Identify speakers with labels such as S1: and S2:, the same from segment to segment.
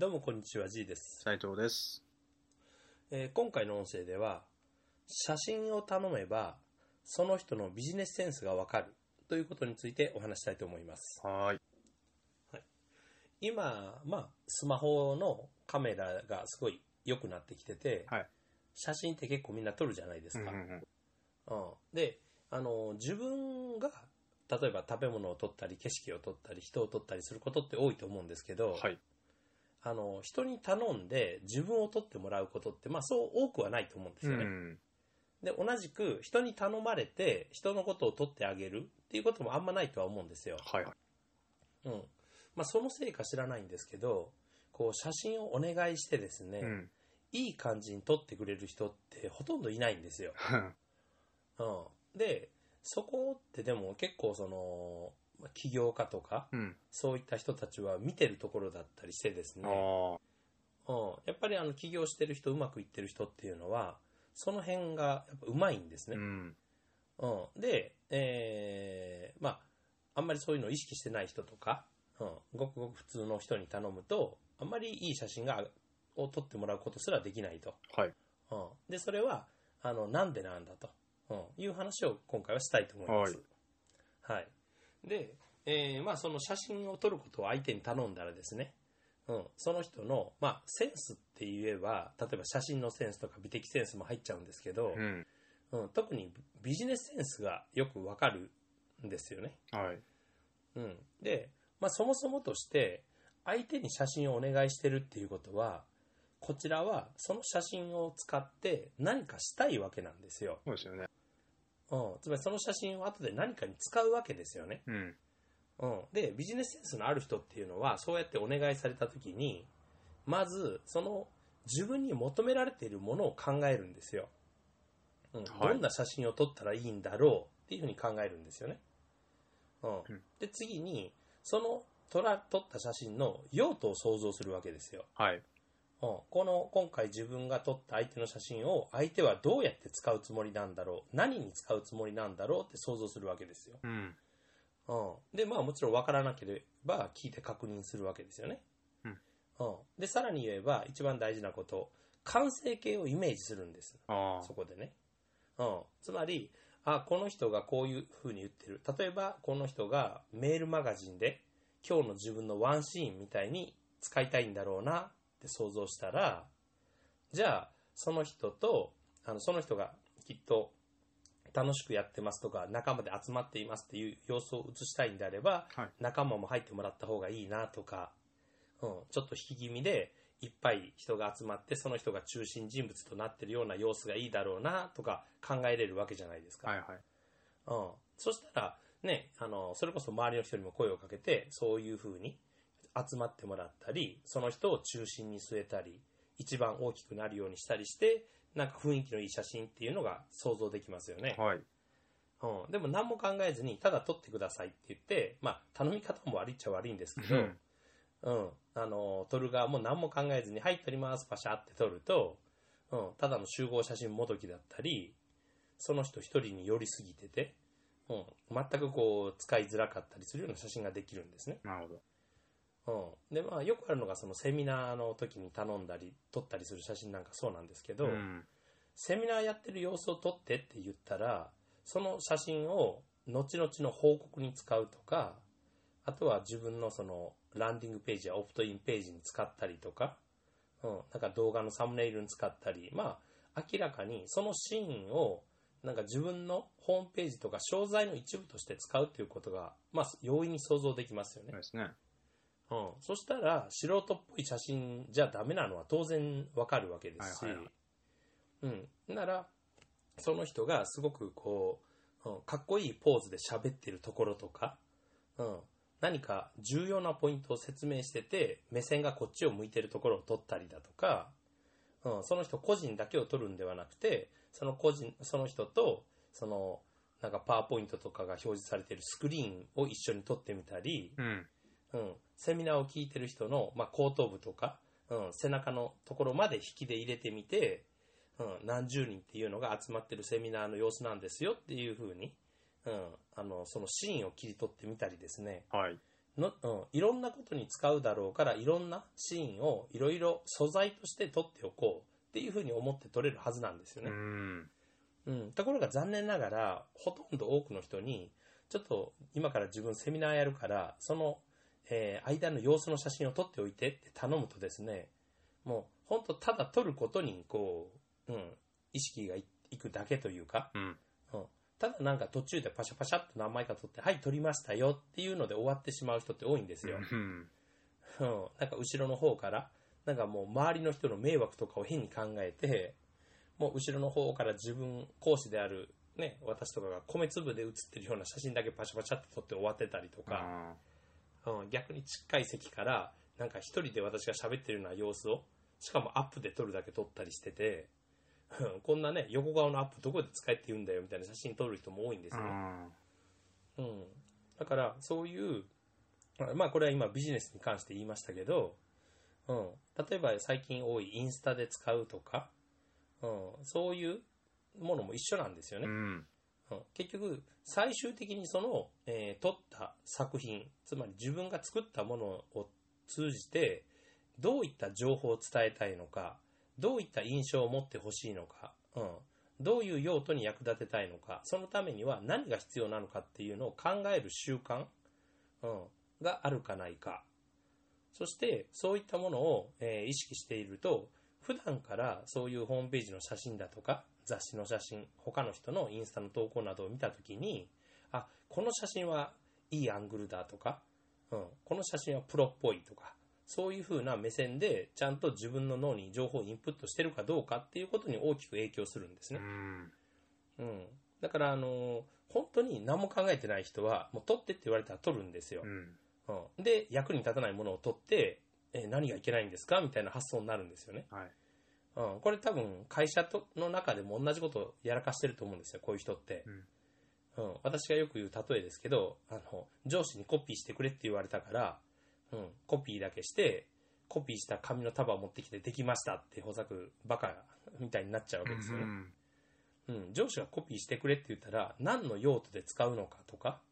S1: どうもこんにちは、G です。
S2: 斉藤です。
S1: 今回の音声では、写真を頼めばその人のビジネスセンスがわかるということについてお話したいと思います。
S2: はい。
S1: 今、スマホのカメラがすごい良くなってきてて、
S2: はい。
S1: 写真って結構みんな撮るじゃないですか。で、自分が例えば食べ物を撮ったり景色を撮ったり人を撮ったりすることって多いと思うんですけど、
S2: はい。
S1: 人に頼んで自分を撮ってもらうことってそう多くはないと思うんですよね。で、同じく人に頼まれて人のことを撮ってあげるっていうこともあんまないとは思うんですよ。
S2: はい。
S1: そのせいか知らないんですけど、こう写真をお願いしてですね、いい感じに撮ってくれる人ってほとんどいないんですよ。で、そこってでも結構起業家とか、そういった人たちは見てるところだったりしてですね、やっぱり起業してる人、うまくいってる人っていうのはその辺がやっぱうまいんですね。で、あんまりそういうのを意識してない人とか、ごくごく普通の人に頼むとあんまりいい写真を撮ってもらうことすらできないと。
S2: はい。
S1: でそれはなんでなんだと、いう話を今回はしたいと思います。はい。で、その写真を撮ることを相手に頼んだらですね、その人の、センスって言えば、例えば写真のセンスとか美的センスも入っちゃうんですけど、特にビジネスセンスがよくわかるんですよね。
S2: はい。
S1: で、そもそもとして相手に写真をお願いしてるっていうことは、こちらはその写真を使って何かしたいわけなんですよ。
S2: そうですよね。
S1: つまりその写真を後で何かに使うわけですよね。で、ビジネスセンスのある人っていうのはそうやってお願いされた時に、まずその自分に求められているものを考えるんですよ。どんな写真を撮ったらいいんだろうっていうふうに考えるんですよね。で、次にその撮った写真の用途を想像するわけですよ。今回自分が撮った相手の写真を相手はどうやって使うつもりなんだろう、何に使うつもりなんだろうって想像するわけですよ。で、もちろん分からなければ聞いて確認するわけですよね。で、さらに言えば一番大事なこと、完成形をイメージするんです。そこでね。つまり、この人がこういう風に言ってる。例えば、この人がメールマガジンで今日の自分のワンシーンみたいに使いたいんだろうなって想像したら、じゃあ、その人がきっと楽しくやってますとか、仲間で集まっていますっていう様子を映したいんであれば、仲間も入ってもらった方がいいなとか、ちょっと引き気味でいっぱい人が集まってその人が中心人物となっているような様子がいいだろうなとか考えれるわけじゃないですか。そしたらね、それこそ周りの人にも声をかけてそういう風に集まってもらったり、その人を中心に据えたり、一番大きくなるようにしたりして、なんか雰囲気のいい写真っていうのが想像できますよね。でも何も考えずにただ撮ってくださいって言って、頼み方も悪いっちゃ悪いんですけど、撮る側も何も考えずに、はい、撮ります、パシャって撮ると、ただの集合写真もどきだったり、その人一人に寄りすぎてて、全く使いづらかったりするような写真ができるんですね。
S2: なるほど。
S1: で、よくあるのがそのセミナーの時に頼んだり撮ったりする写真なんかそうなんですけど、セミナーやってる様子を撮ってって言ったら、その写真を後々の報告に使うとか、あとは自分のそのランディングページやオプトインページに使ったりとか、なんか動画のサムネイルに使ったり、明らかにそのシーンをなんか自分のホームページとか商材の一部として使うということが、容易に想像できますよね。
S2: そうですね。
S1: そしたら素人っぽい写真じゃダメなのは当然わかるわけですし、ならその人がすごくかっこいいポーズで喋ってるところとか、何か重要なポイントを説明してて目線がこっちを向いてるところを撮ったりだとか、その人個人だけを撮るんではなくて、その人となんかパワーポイントとかが表示されているスクリーンを一緒に撮ってみたり、セミナーを聞いてる人の、後頭部とか、背中のところまで引きで入れてみて、何十人っていうのが集まってるセミナーの様子なんですよっていう風に、そのシーンを切り取ってみたりですね、 いろんなことに使うだろうから、いろんなシーンをいろいろ素材として撮っておこうっていうふうに思って撮れるはずなんですよね。ところが残念ながら、ほとんど多くの人に、ちょっと今から自分セミナーやるから、その、間の様子の写真を撮っておいてって頼むとですね、もう本当ただ撮ることにこう、意識がいくだけというか、ただなんか途中でパシャパシャっと何枚か撮って、はい、撮りましたよっていうので終わってしまう人って多いんですよ。なんか後ろの方から、なんかもう周りの人の迷惑とかを変に考えて、もう後ろの方から自分、講師である、ね、私とかが米粒で写ってるような写真だけパシャパシャって撮って終わってたりとか、逆に近い席から、なんか一人で私が喋ってるような様子を、しかもアップで撮るだけ撮ったりしてて、こんなね、横顔のアップどこで使えって言うんだよみたいな写真撮る人も多いんですよね。だからそういう、まあこれは今ビジネスに関して言いましたけど、例えば最近多いインスタで使うとか、そういうものも一緒なんですよね。結局最終的にその、撮った作品、つまり自分が作ったものを通じてどういった情報を伝えたいのか、どういった印象を持ってほしいのか、どういう用途に役立てたいのか、そのためには何が必要なのかっていうのを考える習慣、があるかないか。そしてそういったものを、意識していると、普段からそういうホームページの写真だとか雑誌の写真、他の人のインスタの投稿などを見たときに、あ、この写真はいいアングルだとか、この写真はプロっぽいとか、そういう風な目線でちゃんと自分の脳に情報をインプットしてるかどうかっていうことに大きく影響するんですね。だから本当に何も考えてない人はもう撮ってって言われたら撮るんですよ。で役に立たないものを撮って何がいけないんですかみたいな発想になるんですよね。これ多分会社の中でも同じことをやらかしてると思うんですよ、こういう人って。私がよく言う例えですけど、上司にコピーしてくれって言われたから、コピーだけしてコピーした紙の束を持ってきてできましたってほざくバカみたいになっちゃうわけですよね。上司がコピーしてくれって言ったら何の用途で使うのかとか、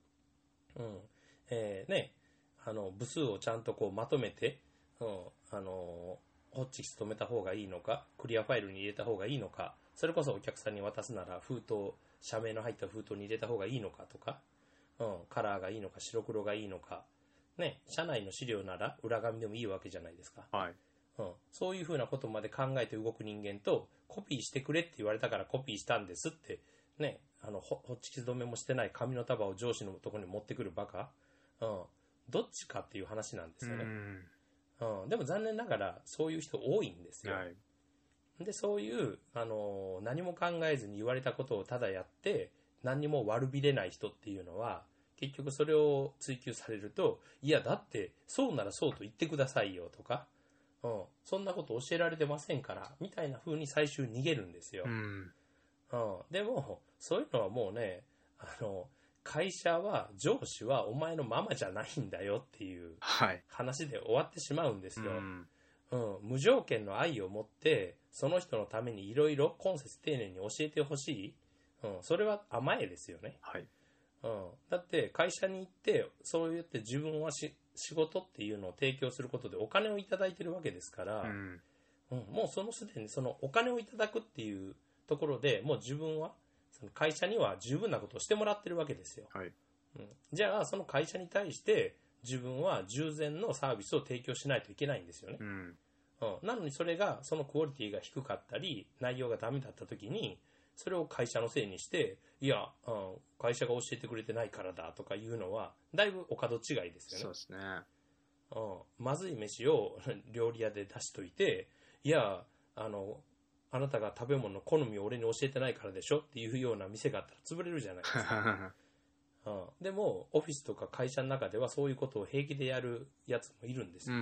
S1: 部数をちゃんとこうまとめて、ホッチキス止めた方がいいのか、クリアファイルに入れた方がいいのか、それこそお客さんに渡すなら封筒、社名の入った封筒に入れた方がいいのかとか、カラーがいいのか白黒がいいのか、社内の資料なら裏紙でもいいわけじゃないですか。そういうふうなことまで考えて動く人間と、コピーしてくれって言われたからコピーしたんですって、ホッチキス止めもしてない紙の束を上司のところに持ってくるバカ、どっちかっていう話なんですよね。でも残念ながらそういう人多いんですよ。でそういう何も考えずに言われたことをただやって何にも悪びれない人っていうのは、結局それを追求されると、いやだってそうならそうと言ってくださいよとか、そんなこと教えられてませんからみたいな風に最終逃げるんですよ。でもそういうのはもうね、会社は、上司はお前のママじゃないんだよっていう話で終わってしまうんですよ。無条件の愛を持ってその人のためにいろいろ今節丁寧に教えてほしい、それは甘えですよね。だって会社に行ってそうやって自分は仕事っていうのを提供することでお金をいただいてるわけですから、もうそのすでにそのお金をいただくっていうところでもう自分はその会社には十分なことをしてもらってるわけですよ。じゃあその会社に対して自分は従前のサービスを提供しないといけないんですよね。なのにそれがそのクオリティが低かったり内容がダメだった時に、それを会社のせいにして、いや、会社が教えてくれてないからだとかいうのはだいぶお門違いですよね。
S2: そうですね。
S1: まずい飯を料理屋で出しといて、いや、あなたが食べ物の好みを俺に教えてないからでしょっていうような店があったら潰れるじゃないですか。でもオフィスとか会社の中ではそういうことを平気でやるやつもいるんですよ。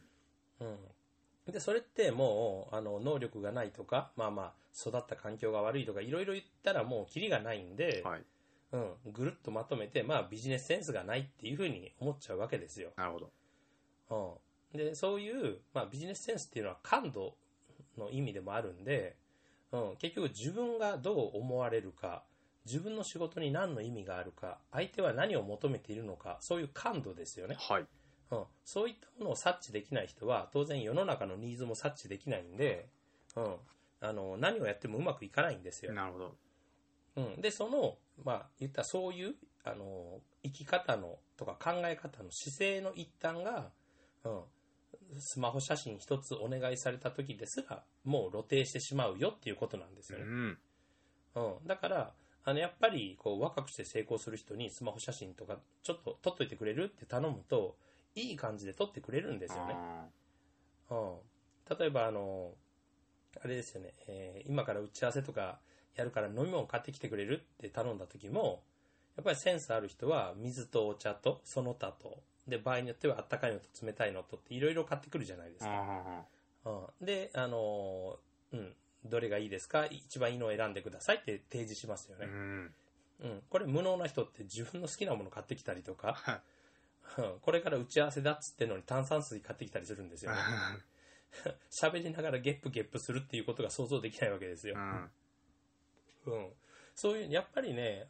S1: でそれってもう能力がないとか、育った環境が悪いとかいろいろ言ったらもうキリがないんで、ぐるっとまとめて、ビジネスセンスがないっていうふうに思っちゃうわけですよ。
S2: なるほ
S1: ど。でそういう、ビジネスセンスっていうのは感度の意味でもあるんで、結局自分がどう思われるか、 自分の仕事に何の意味があるか、相手は何を求めているのか、そういう感度ですよね。
S2: はい。
S1: そういったものを察知できない人は当然世の中のニーズも察知できないんで、何をやってもうまくいかないんですよ。
S2: なるほど。
S1: で言ったそういう生き方のとか考え方の姿勢の一端が、スマホ写真一つお願いされた時ですらもう露呈してしまうよっていうことなんですよね。だからやっぱりこう若くして成功する人にスマホ写真とかちょっと撮っといてくれるって頼むといい感じで撮ってくれるんですよね。例えばあれですよね、今から打ち合わせとかやるから飲み物買ってきてくれるって頼んだ時も、やっぱりセンスある人は水とお茶とその他とで、場合によってはあったかいのと冷たいのとっていろいろ買ってくるじゃないですか。でどれがいいですか、一番いいのを選んでくださいって提示しますよね。これ無能な人って自分の好きなもの買ってきたりとかこれから打ち合わせだっつってのに炭酸水買ってきたりするんですよね。喋りながらゲップゲップするっていうことが想像できないわけですよ。そういうやっぱりね、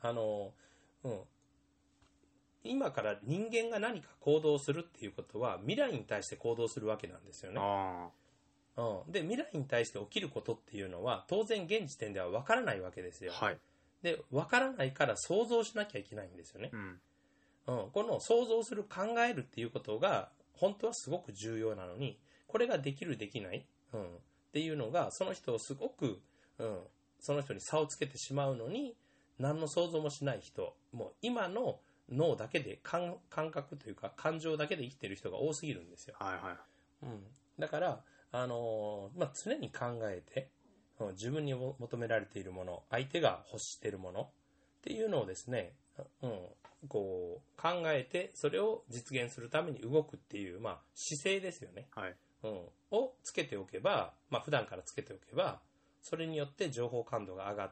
S1: 今から人間が何か行動するっていうことは未来に対して行動するわけなんですよね。で未来に対して起きることっていうのは当然現時点では分からないわけですよ。で分からないから想像しなきゃいけないんですよね。この想像する考えるっていうことが本当はすごく重要なのに、これができるできない、っていうのがその人をすごく、その人に差をつけてしまうのに、何の想像もしない人、もう今の脳だけで感覚というか感情だけで生きてる人が多すぎるんですよ。だから常に考えて、自分に求められているもの、相手が欲しているものっていうのをですね、こう考えてそれを実現するために動くっていう、姿勢ですよね。をつけておけば、普段からつけておけば、それによって情報感度が上がって、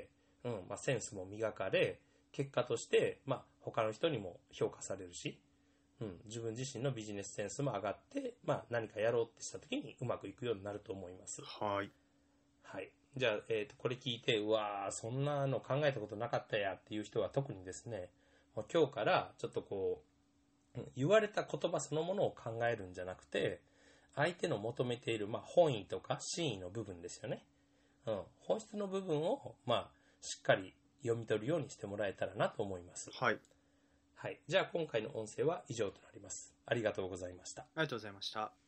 S1: センスも磨かれ、結果として、他の人にも評価されるし、自分自身のビジネスセンスも上がって、何かやろうってした時にうまくいくようになると思います。じゃあ、これ聞いて、うわー、そんなの考えたことなかったやっていう人は特にですね、今日からちょっとこう、言われた言葉そのものを考えるんじゃなくて、相手の求めている、本意とか真意の部分ですよね。本質の部分を、しっかり読み取るようにしてもらえたらなと思います。じゃあ今回の音声は以上となります。ありがとうございました。
S2: ありがとうございました。